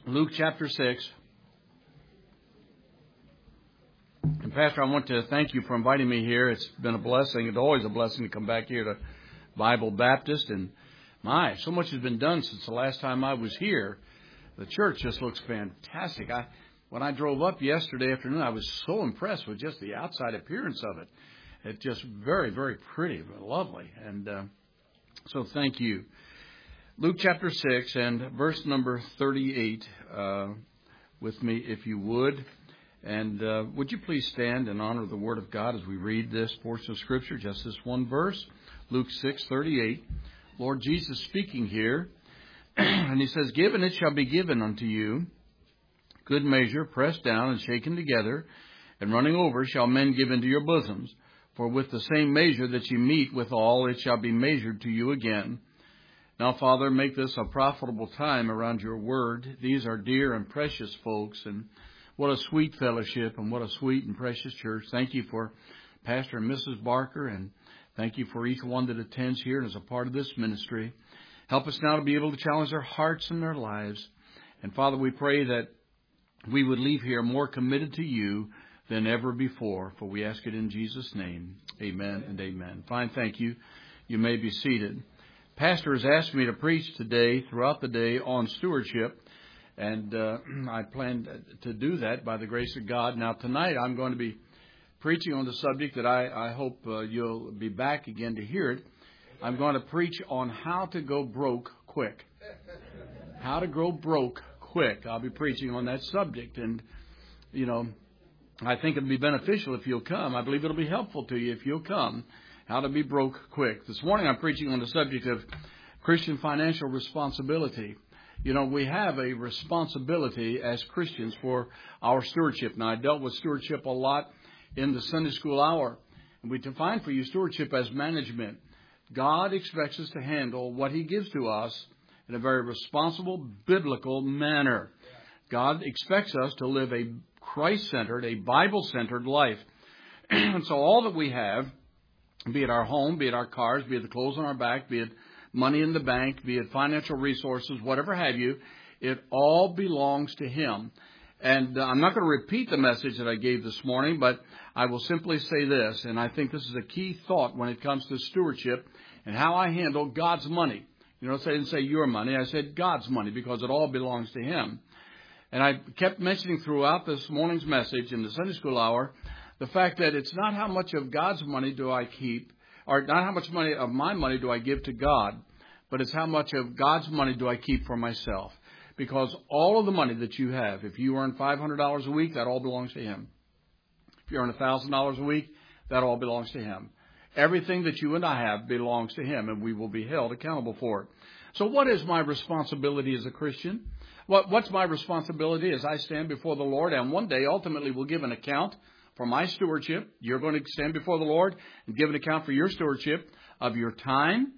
Luke chapter 6. And Pastor, I want to thank you for inviting me here. It's been a blessing. It's always a blessing to come back here to Bible Baptist. And so much has been done since the last time I was here. The church just looks fantastic. When I drove up yesterday afternoon, I was so impressed with just the outside appearance of it. It's just very, very pretty, lovely. And so thank you. Luke chapter 6 and verse number 38 with me, if you would. And would you please stand and honor the Word of God as we read this portion of Scripture, just this one verse, Luke 6:38. Lord Jesus speaking here, and He says, "Give, and it shall be given unto you. Good measure, pressed down and shaken together, and running over shall men give into your bosoms. For with the same measure that ye meet withal, it shall be measured to you again." Now, Father, make this a profitable time around your Word. These are dear and precious folks, and what a sweet fellowship and what a sweet and precious church. Thank you for Pastor and Mrs. Barker, and thank you for each one that attends here and is a part of this ministry. Help us now to be able to challenge their hearts and their lives. And, Father, we pray that we would leave here more committed to you than ever before, for we ask it in Jesus' name. Amen and amen. Fine, thank you. You may be seated. Pastor has asked me to preach today, throughout the day, on stewardship, and I plan to do that by the grace of God. Now, tonight I'm going to be preaching on the subject that I hope you'll be back again to hear it. I'm going to preach on how to go broke quick. How to go broke quick. I'll be preaching on that subject, and, you know, I think it'll be beneficial if you'll come. I believe it'll be helpful to you if you'll come. How to be broke quick. This morning I'm preaching on the subject of Christian financial responsibility. You know, we have a responsibility as Christians for our stewardship. Now, I dealt with stewardship a lot in the Sunday school hour. And we define for you stewardship as management. God expects us to handle what He gives to us in a very responsible, biblical manner. God expects us to live a Christ-centered, a Bible-centered life. And so all that we have, be it our home, be it our cars, be it the clothes on our back, be it money in the bank, be it financial resources, whatever have you, it all belongs to Him. And I'm not going to repeat the message that I gave this morning, but I will simply say this, and I think this is a key thought when it comes to stewardship and how I handle God's money. You know, I didn't say your money, I said God's money, because it all belongs to Him. And I kept mentioning throughout this morning's message in the Sunday school hour the fact that it's not how much of God's money do I keep, or not how much money of my money do I give to God, but it's how much of God's money do I keep for myself. Because all of the money that you have, if you earn $500 a week, that all belongs to Him. If you earn $1,000 a week, that all belongs to Him. Everything that you and I have belongs to Him, and we will be held accountable for it. So what is my responsibility as a Christian? What's my responsibility as I stand before the Lord, and one day ultimately will give an account for my stewardship? You're going to stand before the Lord and give an account for your stewardship of your time,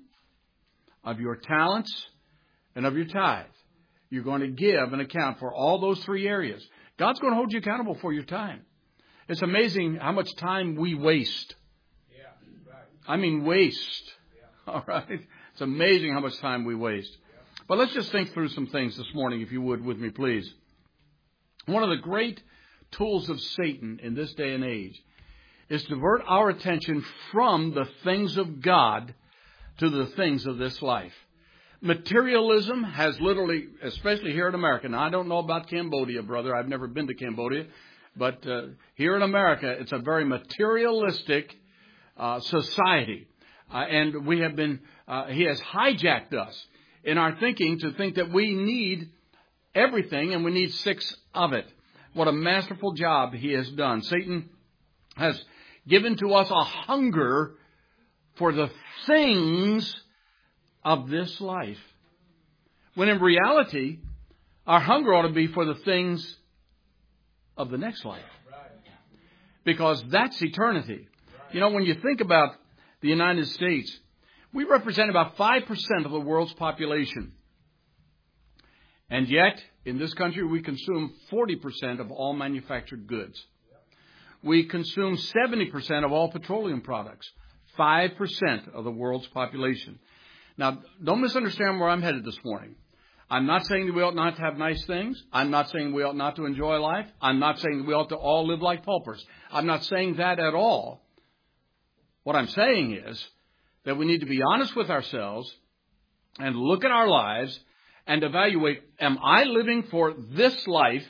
of your talents, and of your tithe. You're going to give an account for all those three areas. God's going to hold you accountable for your time. It's amazing how much time we waste. Yeah, right. I mean waste. Yeah. All right? It's amazing how much time we waste. Yeah. But let's just think through some things this morning, if you would, with me, please. One of the great tools of Satan in this day and age is to divert our attention from the things of God to the things of this life. Materialism has literally, especially here in America, now I don't know about Cambodia, brother, I've never been to Cambodia, but here in America, it's a very materialistic society. And we have been, he has hijacked us in our thinking to think that we need everything and we need 6 of it. What a masterful job he has done. Satan has given to us a hunger for the things of this life, when in reality, our hunger ought to be for the things of the next life, because that's eternity. You know, when you think about the United States, we represent about 5% of the world's population. And yet, in this country, we consume 40% of all manufactured goods. We consume 70% of all petroleum products, 5% of the world's population. Now, don't misunderstand where I'm headed this morning. I'm not saying that we ought not to have nice things. I'm not saying we ought not to enjoy life. I'm not saying that we ought to all live like paupers. I'm not saying that at all. What I'm saying is that we need to be honest with ourselves and look at our lives and evaluate, am I living for this life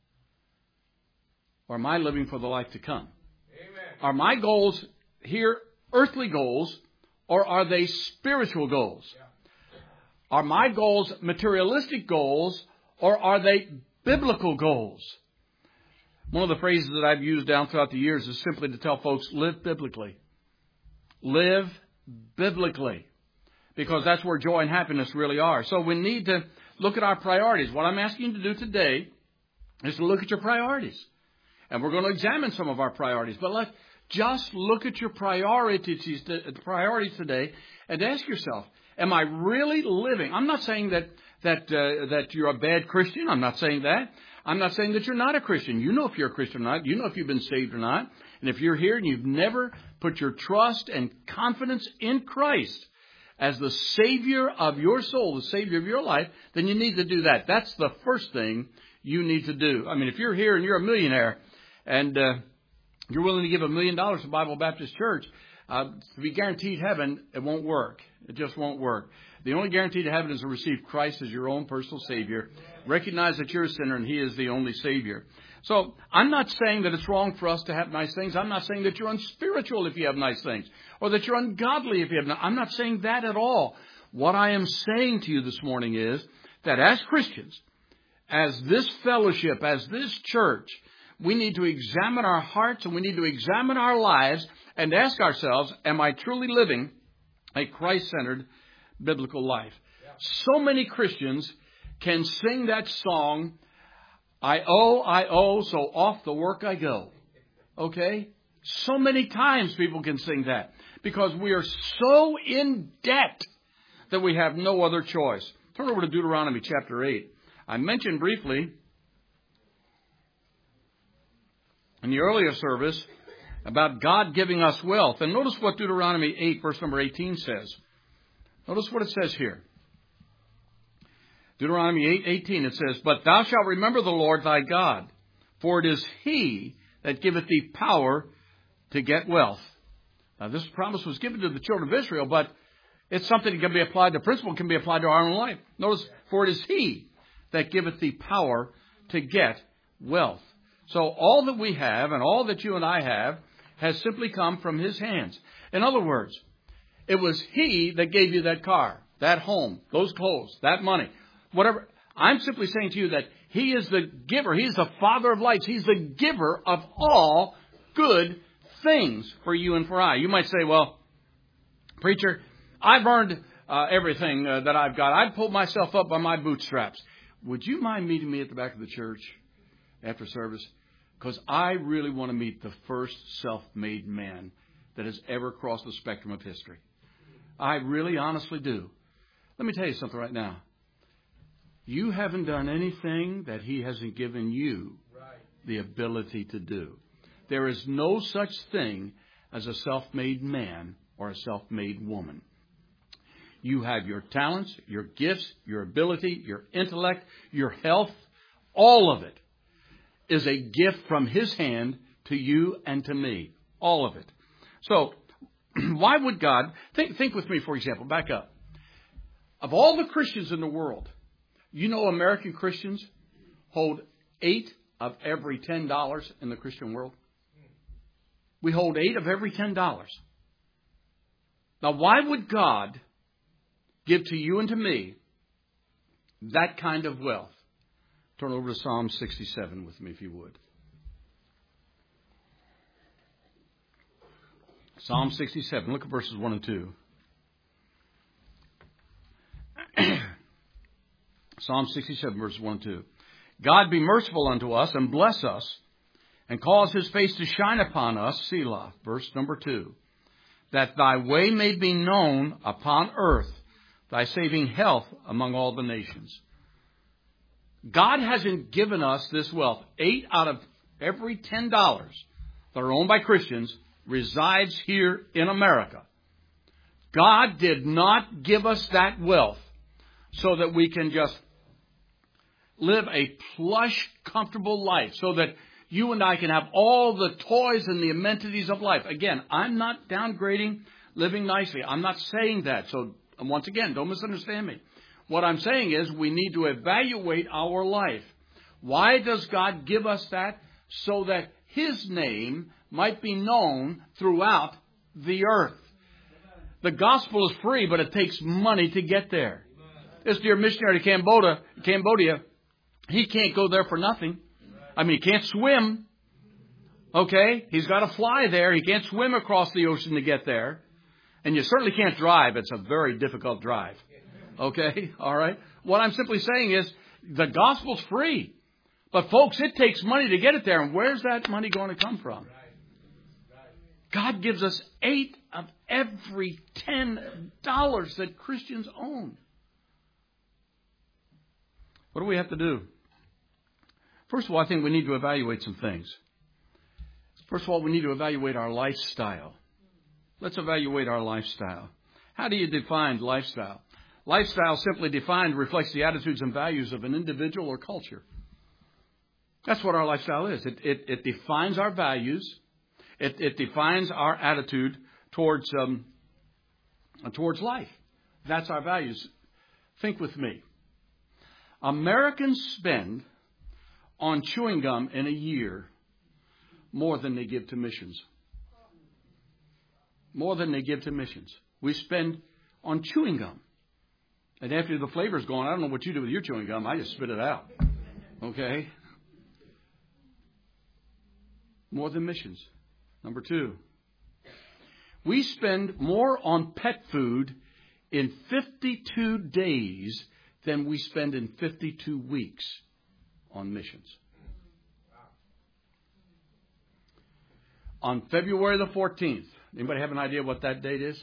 or am I living for the life to come? Amen. Are my goals here earthly goals or are they spiritual goals? Yeah. Are my goals materialistic goals or are they biblical goals? One of the phrases that I've used down throughout the years is simply to tell folks, live biblically. Live biblically. Because that's where joy and happiness really are. So we need to look at our priorities. What I'm asking you to do today is to look at your priorities. And we're going to examine some of our priorities. But let's just look at your priorities today and ask yourself, am I really living? I'm not saying that you're a bad Christian. I'm not saying that. I'm not saying that you're not a Christian. You know if you're a Christian or not. You know if you've been saved or not. And if you're here and you've never put your trust and confidence in Christ as the Savior of your soul, the Savior of your life, then you need to do that. That's the first thing you need to do. I mean, if you're here and you're a millionaire and you're willing to give $1 million to Bible Baptist Church, to be guaranteed heaven, it won't work. It just won't work. The only guarantee to heaven is to receive Christ as your own personal Savior. Recognize that you're a sinner and He is the only Savior. So I'm not saying that it's wrong for us to have nice things. I'm not saying that you're unspiritual if you have nice things or that you're ungodly if you have I'm not saying that at all. What I am saying to you this morning is that as Christians, as this fellowship, as this church, we need to examine our hearts and we need to examine our lives and ask ourselves, am I truly living a Christ-centered biblical life? Yeah. So many Christians can sing that song, I owe, so off the work I go. Okay? So many times people can sing that because we are so in debt that we have no other choice. Turn over to Deuteronomy chapter 8. I mentioned briefly in the earlier service about God giving us wealth. And notice what Deuteronomy 8, verse number 18 says. Notice what it says here. Deuteronomy 8:18, it says, But thou shalt remember the Lord thy God, for it is He that giveth thee power to get wealth. Now, this promise was given to the children of Israel, but it's something that can be applied, the principle can be applied to our own life. Notice, for it is He that giveth thee power to get wealth. So all that we have and all that you and I have has simply come from His hands. In other words, it was He that gave you that car, that home, those clothes, that money. Whatever. I'm simply saying to you that He is the giver. He's the Father of lights. He's the giver of all good things for you and for I. You might say, well, preacher, I've earned everything that I've got. I've pulled myself up by my bootstraps. Would you mind meeting me at the back of the church after service? Because I really want to meet the first self-made man that has ever crossed the spectrum of history. I really honestly do. Let me tell you something right now. You haven't done anything that He hasn't given you the ability to do. There is no such thing as a self-made man or a self-made woman. You have your talents, your gifts, your ability, your intellect, your health. All of it is a gift from His hand to you and to me. All of it. So, why would God... Think with me, for example. Back up. Of all the Christians in the world, you know American Christians hold 8 of every $10 in the Christian world? We hold 8 of every $10. Now, why would God give to you and to me that kind of wealth? Turn over to Psalm 67 with me, if you would. Psalm 67. Look at verses 1 and 2. Psalm 67, verses 1 and 2. God be merciful unto us and bless us and cause His face to shine upon us, Selah. Verse number 2. That thy way may be known upon earth, thy saving health among all the nations. God hasn't given us this wealth. 8 out of every $10 that are owned by Christians resides here in America. God did not give us that wealth so that we can just live a plush, comfortable life so that you and I can have all the toys and the amenities of life. Again, I'm not downgrading living nicely. I'm not saying that. So once again, don't misunderstand me. What I'm saying is we need to evaluate our life. Why does God give us that? So that His name might be known throughout the earth. The gospel is free, but it takes money to get there. This dear missionary to Cambodia, he can't go there for nothing. I mean, he can't swim. Okay? He's got to fly there. He can't swim across the ocean to get there. And you certainly can't drive. It's a very difficult drive. Okay? All right? What I'm simply saying is the gospel's free. But folks, it takes money to get it there. And where's that money going to come from? God gives us 8 of every $10 that Christians own. What do we have to do? First of all, I think we need to evaluate some things. First of all, we need to evaluate our lifestyle. Let's evaluate our lifestyle. How do you define lifestyle? Lifestyle, simply defined, reflects the attitudes and values of an individual or culture. That's what our lifestyle is. It defines our values. It defines our attitude towards life. That's our values. Think with me. Americans spend on chewing gum in a year more than they give to missions. More than they give to missions. We spend on chewing gum. And after the flavor's gone, I don't know what you do with your chewing gum. I just spit it out. Okay? More than missions. Number 2. We spend more on pet food in 52 days than we spend in 52 weeks on missions. On February the 14th. Anybody have an idea what that date is?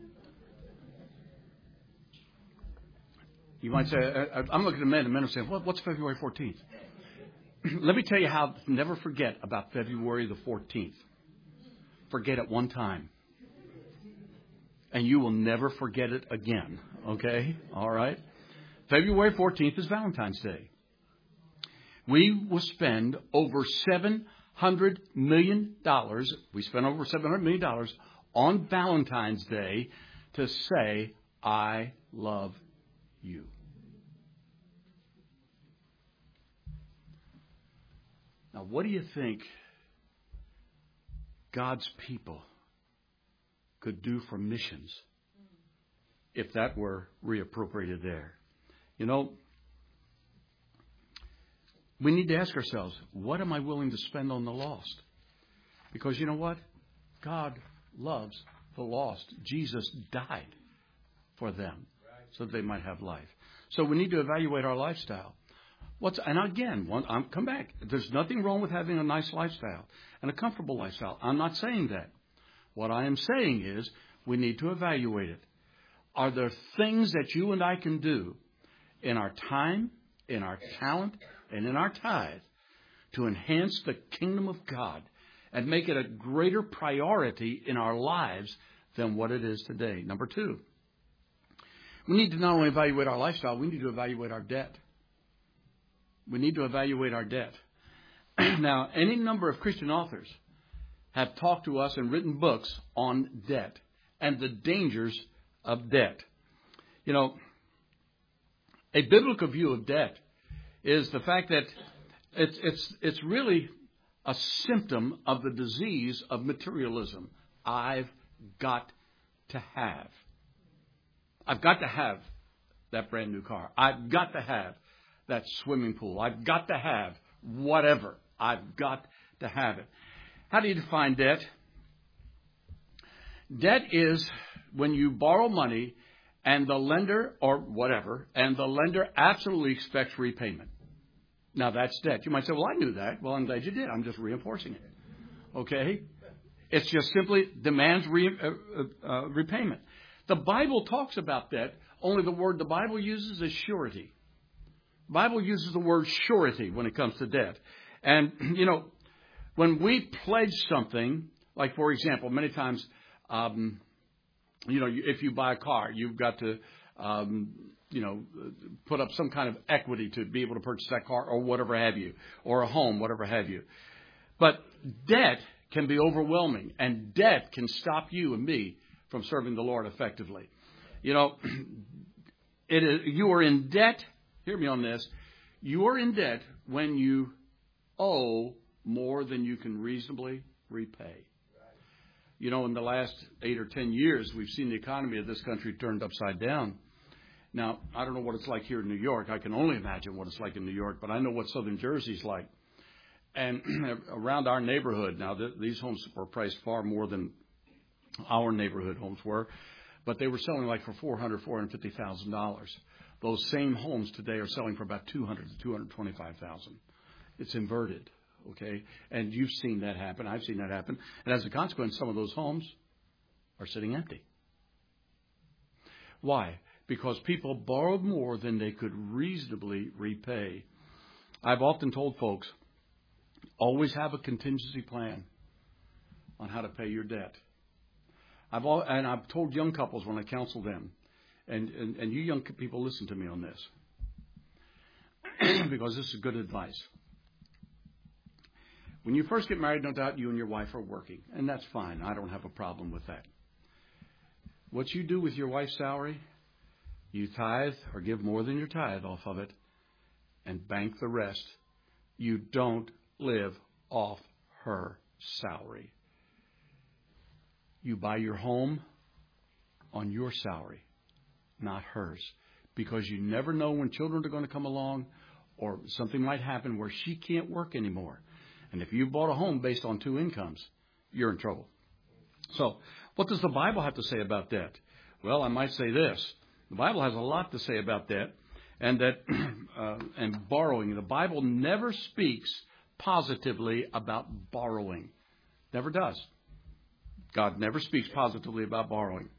You might say, I'm looking at men and men are saying, what's February 14th? Let me tell you how to never forget about February the 14th. Forget it one time. And you will never forget it again. Okay? All right? February 14th is Valentine's Day. We will spend over $700 million. We spend over $700 million on Valentine's Day to say, I love you. Now, what do you think God's people could do for missions if that were reappropriated there? You know, we need to ask ourselves, what am I willing to spend on the lost? Because you know what? God loves the lost. Jesus died for them so that they might have life. So we need to evaluate our lifestyle. And again, come back. There's nothing wrong with having a nice lifestyle and a comfortable lifestyle. I'm not saying that. What I am saying is we need to evaluate it. Are there things that you and I can do in our time, in our talent, and in our tithe to enhance the kingdom of God and make it a greater priority in our lives than what it is today? Number 2, we need to not only evaluate our lifestyle, we need to evaluate our debt. We need to evaluate our debt. Now, any number of Christian authors have talked to us and written books on debt and the dangers of debt. You know, a biblical view of debt is the fact that it's really a symptom of the disease of materialism. I've got to have. I've got to have that brand new car. I've got to have that swimming pool. I've got to have whatever. I've got to have it. How do you define debt? Debt is when you borrow money and the lender, or whatever, and the lender absolutely expects repayment. Now, that's debt. You might say, well, I knew that. Well, I'm glad you did. I'm just reinforcing it. Okay? It's just simply demands repayment. The Bible talks about debt, only the word the Bible uses is surety. The Bible uses the word surety when it comes to debt. And, you know, when we pledge something, like, for example, many times, you know, if you buy a car, you've got to put up some kind of equity to be able to purchase that car or whatever have you, or a home, whatever have you. But debt can be overwhelming, and debt can stop you and me from serving the Lord effectively. You are in debt. Hear me on this. You are in debt when you owe more than you can reasonably repay. In the last 8 or 10 years, we've seen the economy of this country turned upside down. Now, I don't know what it's like here in New York. I can only imagine what it's like in New York, but I know what Southern Jersey's like. And around our neighborhood, now these homes were priced far more than our neighborhood homes were, but they were selling like for $450,000. Those same homes today are selling for about $200,000 to $225,000. It's inverted, okay? And you've seen that happen. I've seen that happen. And as a consequence, some of those homes are sitting empty. Why? Because people borrowed more than they could reasonably repay. I've often told folks, always have a contingency plan on how to pay your debt. I've told young couples when I counsel them, and you young people, listen to me on this, because this is good advice. When you first get married, no doubt you and your wife are working, and that's fine. I don't have a problem with that. What you do with your wife's salary, you tithe or give more than your tithe off of it and bank the rest. You don't live off her salary. You buy your home on your salary, not hers, because you never know when children are going to come along or something might happen where she can't work anymore. And if you bought a home based on 2 incomes, you're in trouble. So what does the Bible have to say about debt? Well, I might say this. The Bible has a lot to say about debt and borrowing. The Bible never speaks positively about borrowing. Never does. God never speaks positively about borrowing.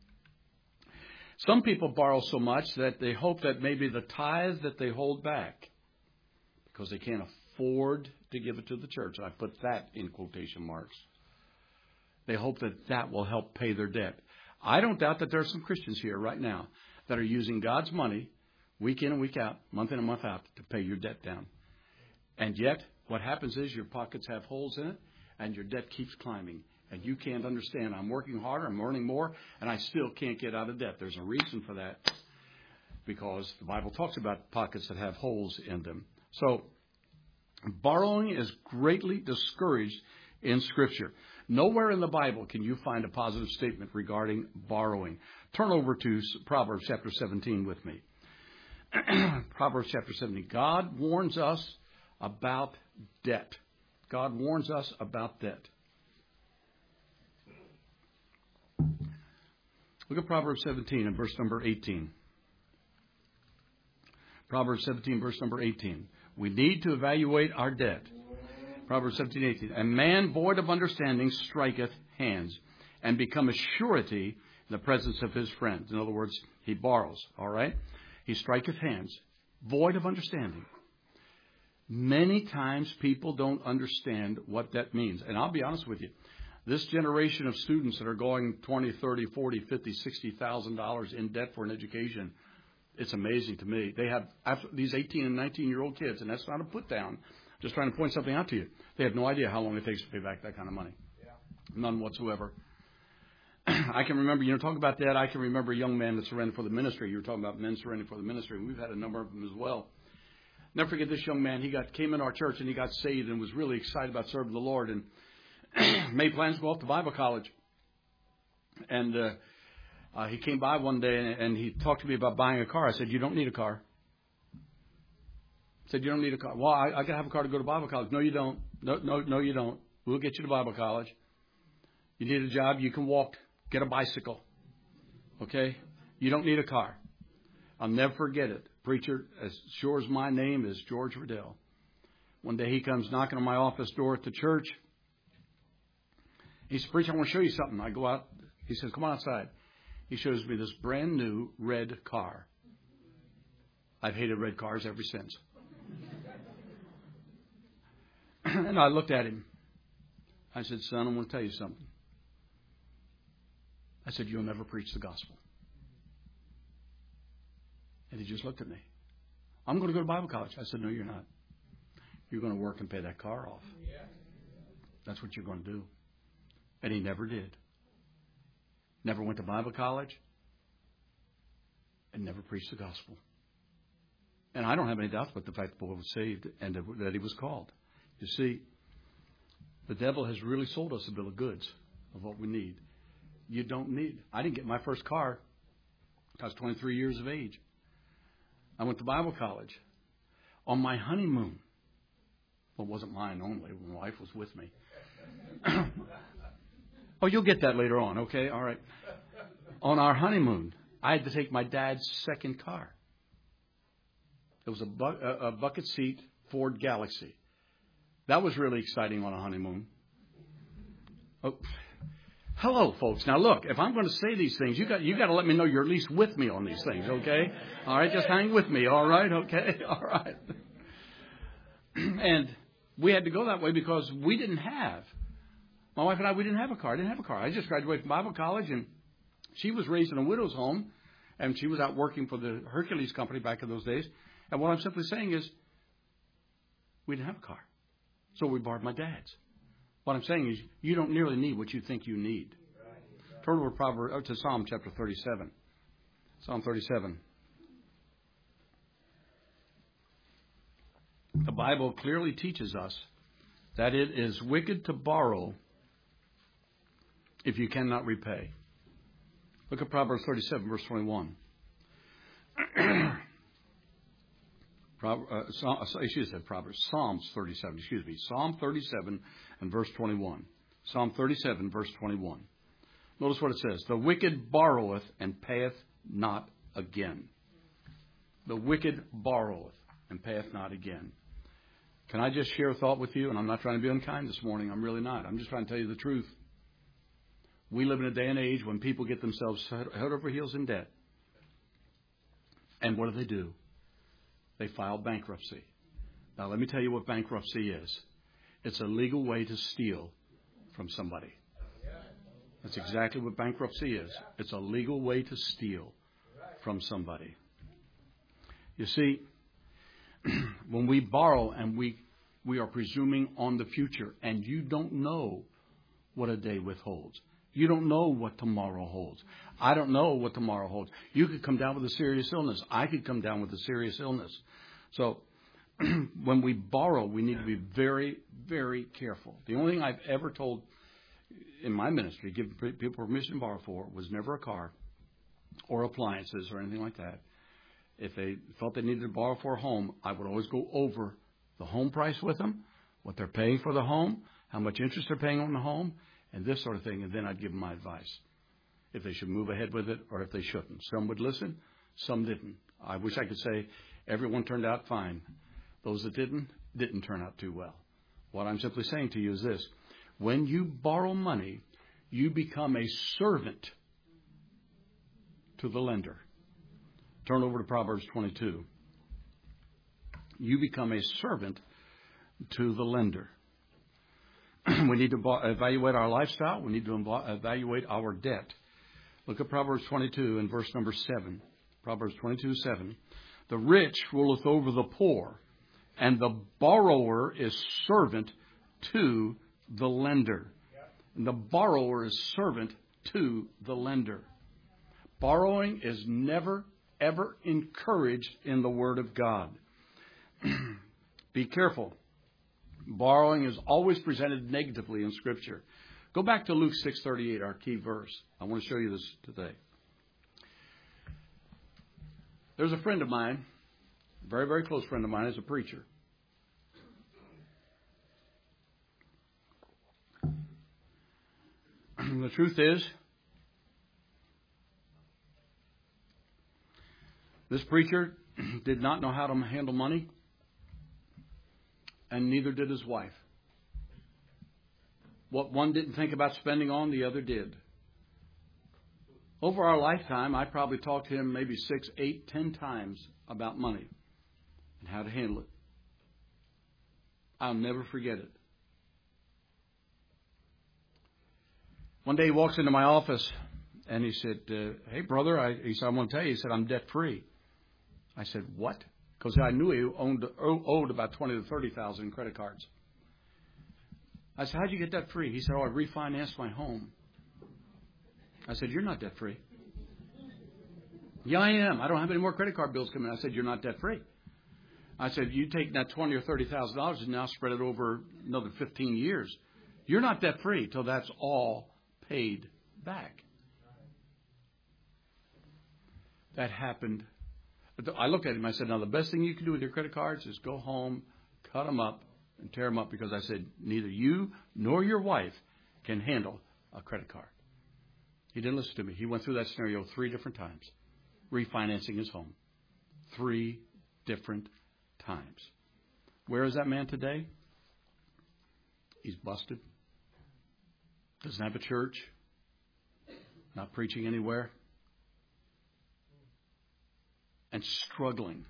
Some people borrow so much that they hope that maybe the tithe that they hold back, because they can't afford to give it to the church, I put that in quotation marks, they hope that that will help pay their debt. I don't doubt that there are some Christians here right now that are using God's money week in and week out, month in and month out, to pay your debt down. And yet, what happens is your pockets have holes in it, and your debt keeps climbing. And you can't understand. I'm working harder, I'm earning more, and I still can't get out of debt. There's a reason for that, because the Bible talks about pockets that have holes in them. So, borrowing is greatly discouraged in Scripture. Nowhere in the Bible can you find a positive statement regarding borrowing. Turn over to Proverbs chapter 17 with me. Proverbs chapter 17. God warns us about debt. God warns us about debt. Look at Proverbs 17 and verse number 18. Proverbs 17, verse number 18. We need to evaluate our debt. Proverbs 17, 18. A man void of understanding striketh hands, and become a surety in the presence of his friends. In other words, he borrows, all right? He striketh hands, void of understanding. Many times people don't understand what that means. And I'll be honest with you. This generation of students that are going $20, $30, $40, $50, $60,000 in debt for an education, it's amazing to me. They have these 18 and 19-year-old kids, and that's not a put down. Just trying to point something out to you. They have no idea how long it takes to pay back that kind of money. Yeah. None whatsoever. I can remember, talk about that. I can remember a young man that surrendered for the ministry. You were talking about men surrendering for the ministry. We've had a number of them as well. Never forget this young man. He came in our church and he got saved and was really excited about serving the Lord and made plans to go off to Bible college. And he came by one day and he talked to me about buying a car. I said, "You don't need a car." I said, "You don't need a car." "Well, I got to have a car to go to Bible college." "No, you don't. No, you don't. We'll get you to Bible college. You need a job, you can walk. Get a bicycle. Okay? You don't need a car." I'll never forget it. Preacher, as sure as my name is George Riddell. One day he comes knocking on my office door at the church. He says, "Preacher, I want to show you something." I go out. He says, "Come on outside." He shows me this brand new red car. I've hated red cars ever since. And I looked at him. I said, "Son, I want to tell you something." I said, "You'll never preach the gospel." And he just looked at me. I'm going to go to Bible college. I said, no, you're not. You're going to work and pay that car off. That's what you're going to do. And he never did. Never went to Bible college. And never preached the gospel. And I don't have any doubts about the fact that the boy was saved and that he was called. You see, the devil has really sold us a bill of goods of what we need. You don't need. I didn't get my first car until I was 23 years of age. I went to Bible college on my honeymoon. Well, it wasn't mine only. My wife was with me. Oh, you'll get that later on, okay? All right. On our honeymoon, I had to take my dad's second car. It was a bucket seat Ford Galaxy. That was really exciting on a honeymoon. Oh, hello, folks. Now, look, if I'm going to say these things, you got to let me know you're at least with me on these things, okay? All right, just hang with me, all right? Okay, all right. And we had to go that way because we didn't have. My wife and I, we didn't have a car. I didn't have a car. I just graduated from Bible college, and she was raised in a widow's home, and she was out working for the Hercules company back in those days. And what I'm simply saying is we didn't have a car. So we borrowed my dad's. What I'm saying is you don't nearly need what you think you need. Turn over to Psalm chapter 37. Psalm 37. The Bible clearly teaches us that it is wicked to borrow if you cannot repay. Look at Proverbs 37, verse 21. Psalms 37, Psalm 37 and verse 21. Psalm 37, verse 21. Notice what it says. The wicked borroweth and payeth not again. The wicked borroweth and payeth not again. Can I just share a thought with you? And I'm not trying to be unkind this morning. I'm really not. I'm just trying to tell you the truth. We live in a day and age when people get themselves head over heels in debt. And what do? They file bankruptcy. Now, let me tell you what bankruptcy is. It's a legal way to steal from somebody. That's exactly what bankruptcy is. It's a legal way to steal from somebody. You see, when we borrow and we are presuming on the future, and you don't know what a day withholds. You don't know what tomorrow holds. I don't know what tomorrow holds. You could come down with a serious illness. I could come down with a serious illness. So when we borrow, we need to be very, very careful. The only thing I've ever told in my ministry, give people permission to borrow for, was never a car or appliances or anything like that. If they felt they needed to borrow for a home, I would always go over the home price with them, what they're paying for the home, how much interest they're paying on the home, and this sort of thing, and then I'd give them my advice, if they should move ahead with it or if they shouldn't. Some would listen, some didn't. I wish I could say everyone turned out fine. Those that didn't turn out too well. What I'm simply saying to you is this. When you borrow money, you become a servant to the lender. Turn over to Proverbs 22. You become a servant to the lender. We need to evaluate our lifestyle. We need to evaluate our debt. Look at Proverbs 22 and verse number 7. Proverbs 22:7. The rich ruleth over the poor, and the borrower is servant to the lender. And the borrower is servant to the lender. Borrowing is never, ever encouraged in the Word of God. Be careful. Borrowing is always presented negatively in Scripture. Go back to Luke 6:38, our key verse. I want to show you this today. There's a friend of mine, a very, very close friend of mine, is a preacher. The truth is, this preacher did not know how to handle money, and neither did his wife. What one didn't think about spending on, the other did. Over our lifetime, I probably talked to him maybe 6, 8, 10 times about money and how to handle it. I'll never forget it. One day he walks into my office and he said, hey, brother, he said, I want to tell you, he said, I'm debt free. I said, what? Because I knew he owed about 20 to 30,000 in credit cards. I said, how'd you get that free? He said, I refinanced my home. I said, you're not debt free. Yeah, I am. I don't have any more credit card bills coming. I said, you're not debt free. I said, you take that $20,000 or $30,000 and now spread it over another 15 years. You're not debt free till that's all paid back. That happened. I looked at him. I said, now the best thing you can do with your credit cards is go home, cut them up, and tear them up, because I said, neither you nor your wife can handle a credit card. He didn't listen to me. He went through that scenario 3 different times, refinancing his home. 3 different times. Where is that man today? He's busted. Doesn't have a church. Not preaching anywhere. And struggling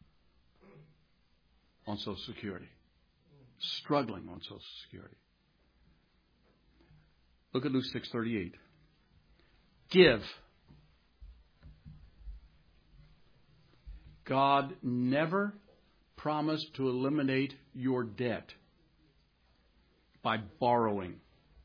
on Social Security. Struggling on Social Security. Look at Luke 6:38. Give. God never promised to eliminate your debt by borrowing.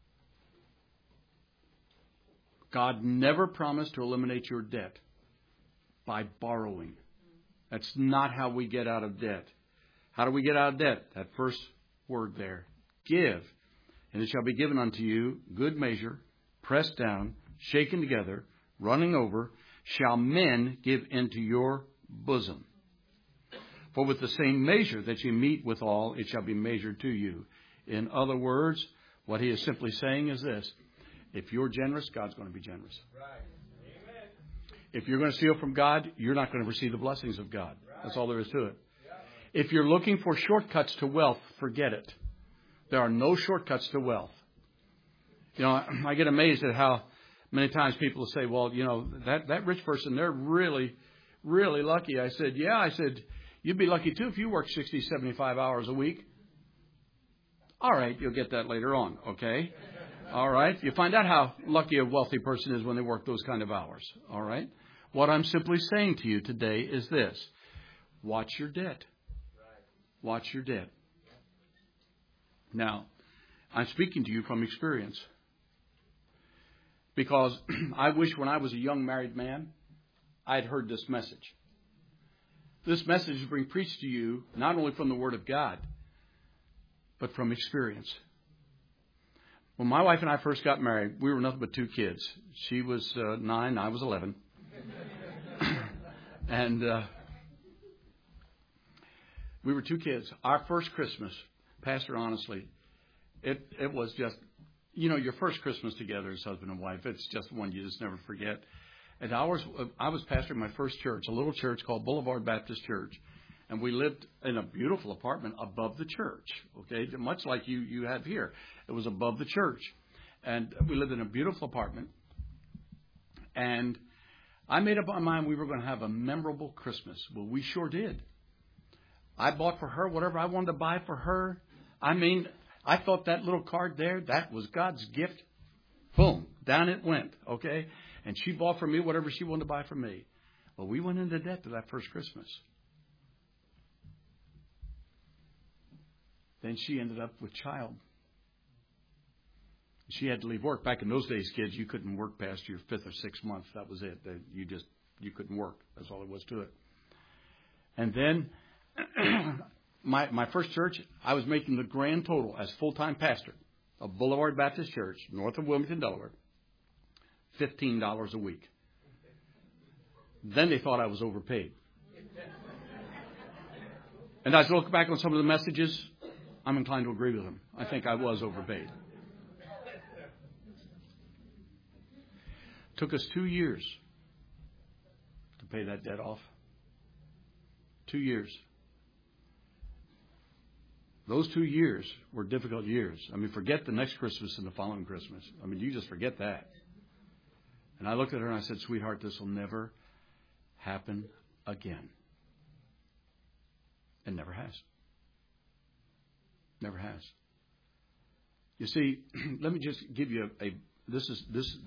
God never promised to eliminate your debt by borrowing. That's not how we get out of debt. How do we get out of debt? That first word there. Give, and it shall be given unto you, good measure, pressed down, shaken together, running over, shall men give into your bosom. For with the same measure that you meet withal, it shall be measured to you. In other words, what he is simply saying is this. If you're generous, God's going to be generous. Right. Amen. If you're going to steal from God, you're not going to receive the blessings of God. Right. That's all there is to it. Yeah. If you're looking for shortcuts to wealth, forget it. There are no shortcuts to wealth. You know, I get amazed at how many times people say, well, you know, that rich person, they're really, really lucky. I said, yeah. I said, you'd be lucky too if you worked 60, 75 hours a week. All right, you'll get that later on, okay? All right. You find out how lucky a wealthy person is when they work those kind of hours. All right. What I'm simply saying to you today is this. Watch your debt. Watch your debt. Now, I'm speaking to you from experience. Because I wish when I was a young married man, I'd heard this message. This message is being preached to you not only from the Word of God, but from experience. When my wife and I first got married, we were nothing but 2 kids. She was 9, I was 11. And we were 2 kids. Our first Christmas, Pastor, honestly, it was just, you know, your first Christmas together as husband and wife, it's just one you just never forget. And I was pastoring my first church, a little church called Boulevard Baptist Church. And we lived in a beautiful apartment above the church, okay, much like you have here. It was above the church. And we lived in a beautiful apartment. And I made up my mind we were going to have a memorable Christmas. Well, we sure did. I bought for her whatever I wanted to buy for her. I mean, I thought that little card there, that was God's gift. Boom, down it went, okay? And she bought for me whatever she wanted to buy for me. Well, we went into debt to that first Christmas. Then she ended up with child. She had to leave work. Back in those days, kids, you couldn't work past your 5th or 6th month. That was it. You couldn't work. That's all there was to it. And then my first church, I was making the grand total as full-time pastor of Boulevard Baptist Church, north of Wilmington, Delaware, $15 a week. Then they thought I was overpaid. And as I look back on some of the messages, I'm inclined to agree with them. I think I was overpaid. Took us 2 years to pay that debt off. 2 years. Those 2 years were difficult years. I mean, forget the next Christmas and the following Christmas. I mean, you just forget that. And I looked at her and I said, sweetheart, this will never happen again. It never has. Never has. You see, let me just give you this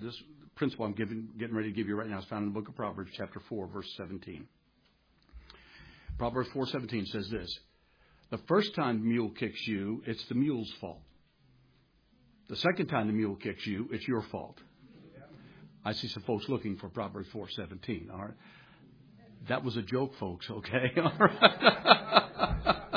principle I'm getting ready to give you right now is found in the book of Proverbs, chapter 4, verse 17. Proverbs 4:17 says this. The first time the mule kicks you, it's the mule's fault. The second time the mule kicks you, it's your fault. I see some folks looking for Proverbs 4:17. All right. That was a joke, folks, okay? All right.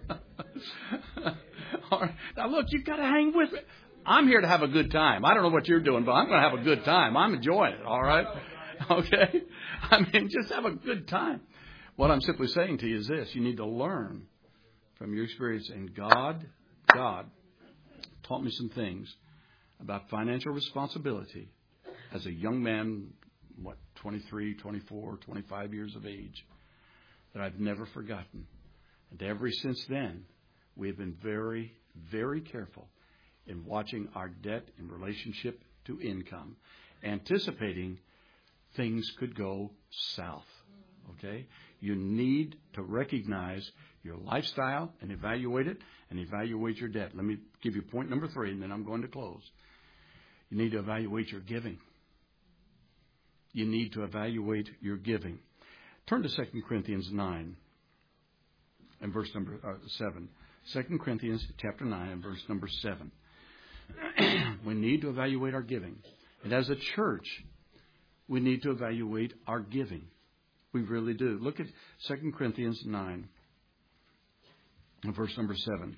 All right. Now, look, you've got to hang with me. I'm here to have a good time. I don't know what you're doing, but I'm going to have a good time. I'm enjoying it, all right? Okay? I mean, just have a good time. What I'm simply saying to you is this. You need to learn from your experience. And God taught me some things about financial responsibility as a young man, 23, 24, 25 years of age, that I've never forgotten. And ever since then, we have been very, very careful in watching our debt in relationship to income, anticipating things could go south. Okay? You need to recognize your lifestyle and evaluate it and evaluate your debt. Let me give you point number 3, and then I'm going to close. You need to evaluate your giving. You need to evaluate your giving. Turn to 2 Corinthians 9 and verse number 7. 2 Corinthians chapter 9 and verse number 7. We need to evaluate our giving. And as a church, we need to evaluate our giving. We really do. Look at 2 Corinthians 9 and verse number 7.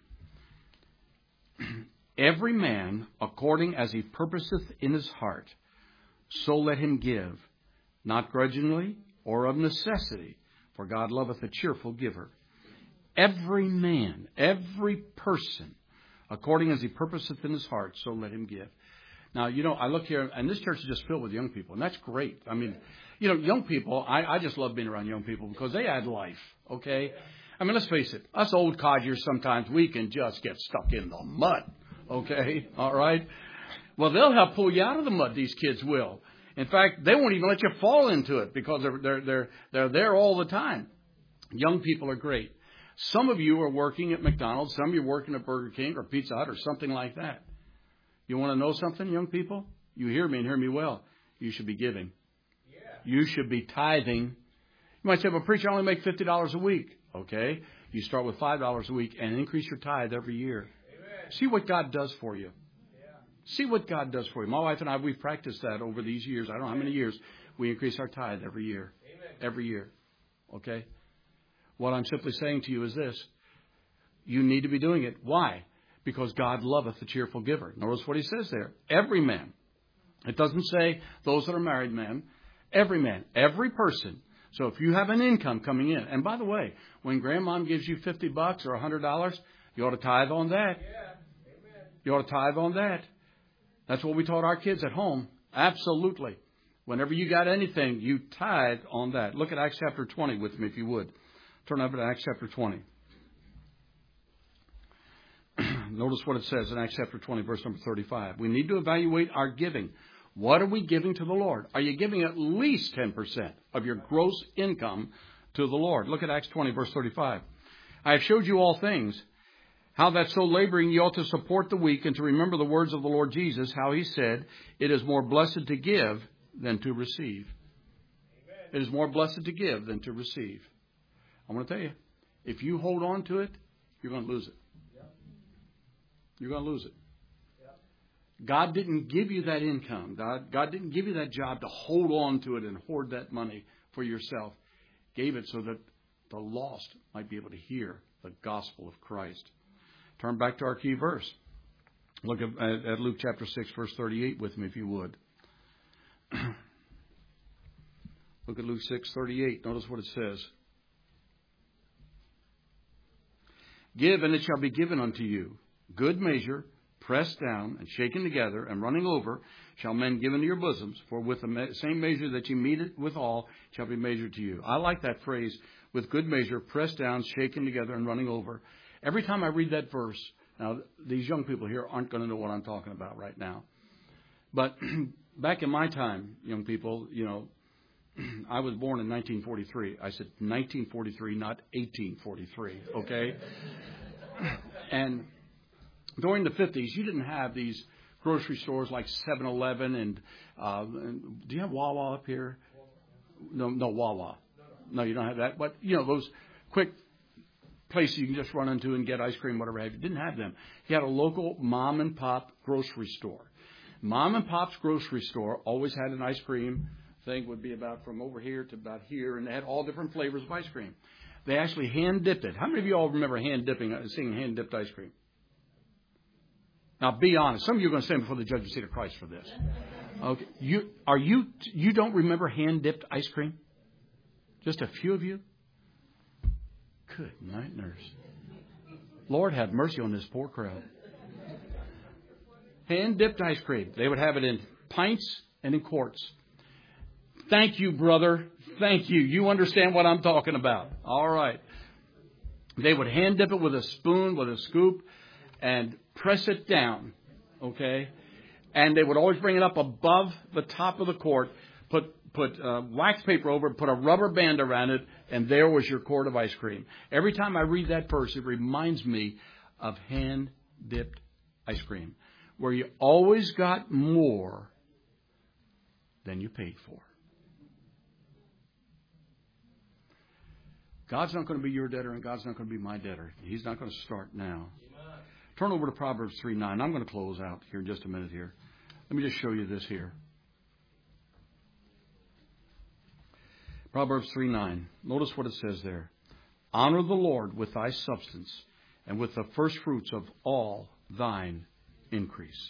Every man according as he purposeth in his heart, so let him give, not grudgingly or of necessity, for God loveth a cheerful giver. Every man, every person, according as he purposeth in his heart, so let him give. Now, I look here, and this church is just filled with young people, and that's great. I mean, young people, I just love being around young people because they add life, okay? I mean, let's face it, us old codgers, sometimes we can just get stuck in the mud, okay? All right? Well, they'll help pull you out of the mud, these kids will. In fact, they won't even let you fall into it because they're there all the time. Young people are great. Some of you are working at McDonald's. Some of you are working at Burger King or Pizza Hut or something like that. You want to know something, young people? You hear me and hear me well. You should be giving. Yeah. You should be tithing. You might say, well, preacher, I only make $50 a week. Okay. You start with $5 a week and increase your tithe every year. Amen. See what God does for you. Yeah. See what God does for you. My wife and I, we've practiced that over these years. I don't know how many years. We increase our tithe every year. Amen. Every year. Okay. What I'm simply saying to you is this. You need to be doing it. Why? Because God loveth a cheerful giver. Notice what he says there. Every man. It doesn't say those that are married men. Every man. Every person. So if you have an income coming in. And by the way, when grandmom gives you $50 or $100, you ought to tithe on that. Yeah. Amen. You ought to tithe on that. That's what we taught our kids at home. Absolutely. Whenever you got anything, you tithe on that. Look at Acts chapter 20 with me if you would. Turn over to Acts chapter 20. Notice what it says in Acts chapter 20, verse number 35. We need to evaluate our giving. What are we giving to the Lord? Are you giving at least 10% of your gross income to the Lord? Look at Acts 20, verse 35. I have showed you all things, how that so laboring ye ought to support the weak and to remember the words of the Lord Jesus, how he said, it is more blessed to give than to receive. Amen. It is more blessed to give than to receive. I want to tell you, if you hold on to it, you're going to lose it. You're going to lose it. God didn't give you that income. God didn't give you that job to hold on to it and hoard that money for yourself. Gave it so that the lost might be able to hear the gospel of Christ. Turn back to our key verse. Look at Luke chapter 6, verse 38 with me if you would. Look at Luke 6:38. Notice what it says. Give, and it shall be given unto you. Good measure, pressed down, and shaken together, and running over, shall men give into your bosoms. For with the same measure that you meet it withal, shall be measured to you. I like that phrase, with good measure, pressed down, shaken together, and running over. Every time I read that verse, now these young people here aren't going to know what I'm talking about right now. But back in my time, young people, I was born in 1943. I said 1943, not 1843, okay? And during the 50s, you didn't have these grocery stores like 7-Eleven and do you have Wawa up here? No, Wawa. No, you don't have that. But, those quick place you can just run into and get ice cream, whatever have you. Didn't have them. He had a local mom and pop grocery store. Mom and pop's grocery store always had an ice cream thing, would be about from over here to about here, and they had all different flavors of ice cream. They actually hand dipped it. How many of you all remember seeing hand dipped ice cream? Now be honest. Some of you are going to stand before the judgment seat of Christ for this. Okay. You don't remember hand dipped ice cream? Just a few of you? Good night, nurse. Lord have mercy on this poor crowd. Hand-dipped ice cream. They would have it in pints and in quarts. Thank you, brother. Thank you. You understand what I'm talking about. All right. They would hand-dip it with a spoon, with a scoop, and press it down. Okay? And they would always bring it up above the top of the quart, put wax paper over it, put a rubber band around it, and there was your quart of ice cream. Every time I read that verse, it reminds me of hand-dipped ice cream, where you always got more than you paid for. God's not going to be your debtor, and God's not going to be my debtor. He's not going to start now. Turn over to Proverbs 3:9. I'm going to close out here in just a minute here. Let me just show you this here. Proverbs 3:9. Notice what it says there. Honor the Lord with thy substance, and with the first fruits of all thine increase.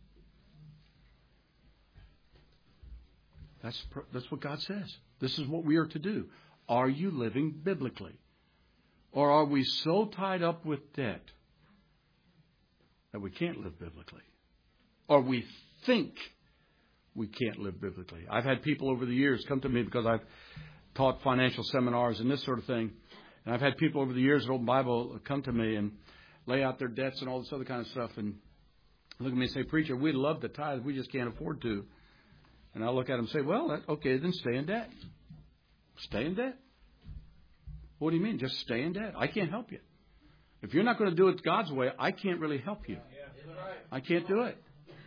That's what God says. This is what we are to do. Are you living biblically? Or are we so tied up with debt that we can't live biblically? Or we think we can't live biblically? I've had people over the years come to me because I've taught financial seminars and this sort of thing. And I've had people over the years at Open Bible come to me and lay out their debts and all this other kind of stuff and look at me and say, preacher, we'd love to tithe. We just can't afford to. And I look at them and say, well, okay, then stay in debt. Stay in debt? What do you mean? Just stay in debt? I can't help you. If you're not going to do it God's way, I can't really help you. I can't do it.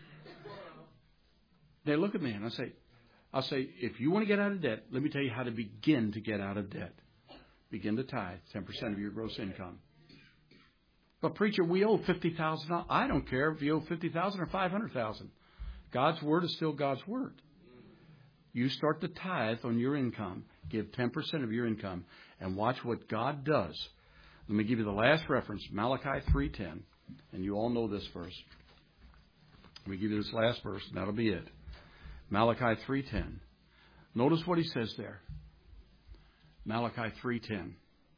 They look at me and I'll say, if you want to get out of debt, let me tell you how to begin to get out of debt. Begin to tithe 10% of your gross income. But preacher, we owe $50,000. I don't care if you owe $50,000 or $500,000. God's word is still God's word. You start to tithe on your income. Give 10% of your income and watch what God does. Let me give you the last reference, Malachi 3:10. And you all know this verse. Let me give you this last verse, and that'll be it. Malachi 3:10. Notice what he says there. Malachi 3:10.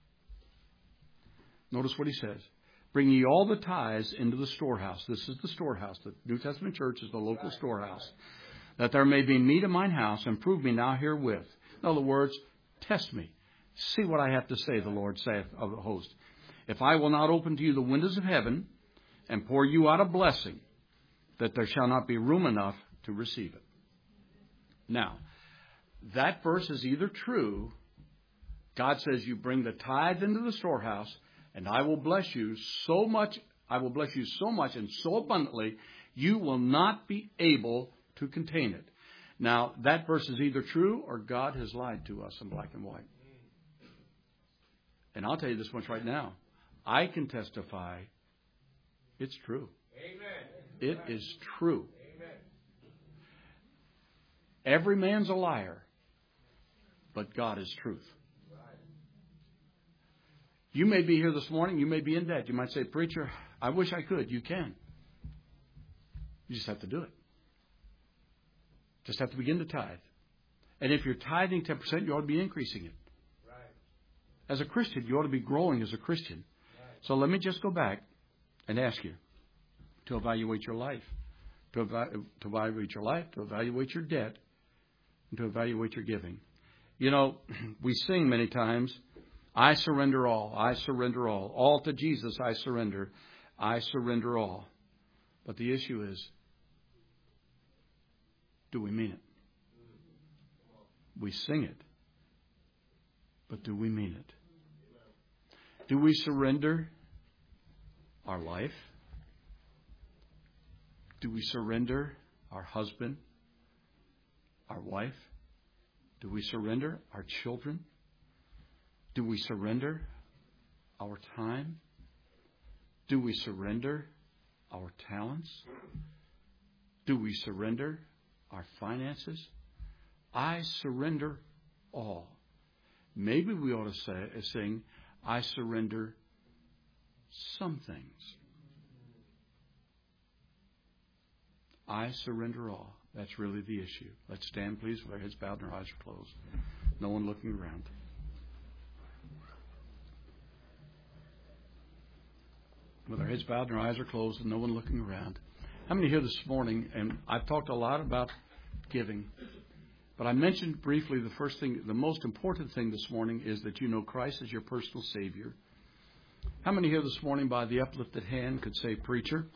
Notice what he says. Bring ye all the tithes into the storehouse. This is the storehouse. The New Testament church is the local storehouse. That there may be meat in mine house, and prove me now herewith. In other words, test me. See what I have to say, the Lord saith of the host. If I will not open to you the windows of heaven, and pour you out a blessing, that there shall not be room enough to receive it. Now, that verse is either true. God says you bring the tithe into the storehouse, and I will bless you so much. I will bless you so much and so abundantly, you will not be able to contain it. Now, that verse is either true or God has lied to us in black and white. And I'll tell you this much right now. I can testify it's true. Amen. It is true. Amen. Every man's a liar, but God is truth. You may be here this morning. You may be in debt. You might say, preacher, I wish I could. You can. You just have to do it. Just have to begin to tithe. And if you're tithing 10%, you ought to be increasing it. Right. As a Christian, you ought to be growing as a Christian. Right. So let me just go back and ask you to evaluate your life. To evaluate your life, to evaluate your debt, and to evaluate your giving. You know, we sing many times, I surrender all. I surrender all. All to Jesus I surrender. I surrender all. But the issue is, do we mean it? We sing it. But do we mean it? Do we surrender our life? Do we surrender our husband, our wife? Do we surrender our children? Do we surrender our time? Do we surrender our talents? Do we surrender our finances? I surrender all. Maybe we ought to sing, I surrender some things. I surrender all. That's really the issue. Let's stand, please, with our heads bowed and our eyes are closed. No one looking around. With our heads bowed and our eyes are closed and no one looking around. How many here this morning, and I've talked a lot about giving, but I mentioned briefly the first thing, the most important thing this morning is that you know Christ as your personal Savior. How many here this morning by the uplifted hand could say, Preacher,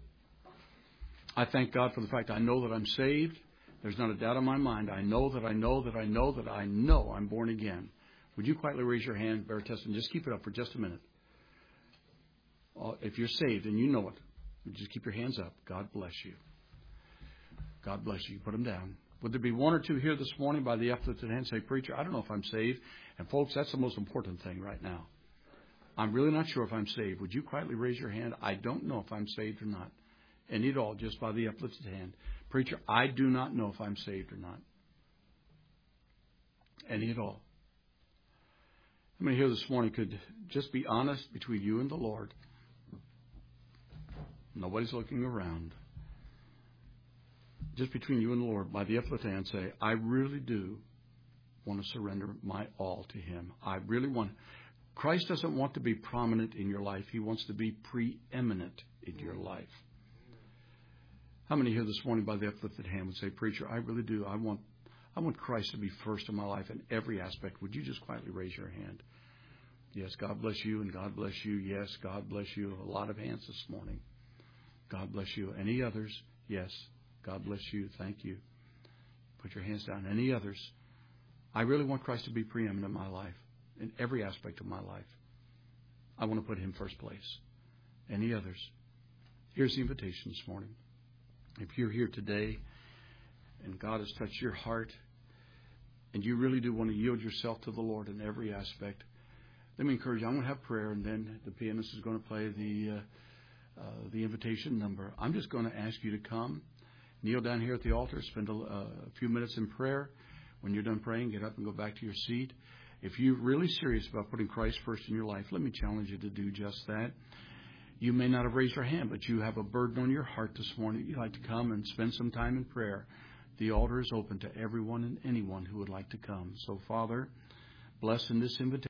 I thank God for the fact I know that I'm saved. There's not a doubt in my mind. I know I'm born again. Would you quietly raise your hand, bear testimony? Just keep it up for just a minute. If you're saved and you know it, just keep your hands up. God bless you. God bless you. Put them down. Would there be one or two here this morning by the uplifted hand say, Preacher, I don't know if I'm saved. And folks, that's the most important thing right now. I'm really not sure if I'm saved. Would you quietly raise your hand? I don't know if I'm saved or not. Any at all, just by the uplifted hand. Preacher, I do not know if I'm saved or not. Any at all. How many here this morning could just be honest between you and the Lord? Nobody's looking around. Just between you and the Lord, by the uplifted hand, say, I really do want to surrender my all to Him. I really want. Christ doesn't want to be prominent in your life. He wants to be preeminent in your life. How many here this morning by the uplifted hand would say, Preacher, I really do. I want Christ to be first in my life in every aspect. Would you just quietly raise your hand? Yes, God bless you and God bless you. Yes, God bless you. A lot of hands this morning. God bless you. Any others? Yes, God bless you. Thank you. Put your hands down. Any others? I really want Christ to be preeminent in my life, in every aspect of my life. I want to put Him first place. Any others? Here's the invitation this morning. If you're here today and God has touched your heart and you really do want to yield yourself to the Lord in every aspect, let me encourage you. I'm going to have prayer and then the pianist is going to play the invitation number. I'm just going to ask you to come, kneel down here at the altar, spend a few minutes in prayer. When you're done praying, get up and go back to your seat. If you're really serious about putting Christ first in your life, let me challenge you to do just that. You may not have raised your hand, but you have a burden on your heart this morning. You'd like to come and spend some time in prayer. The altar is open to everyone and anyone who would like to come. So, Father, bless in this invitation.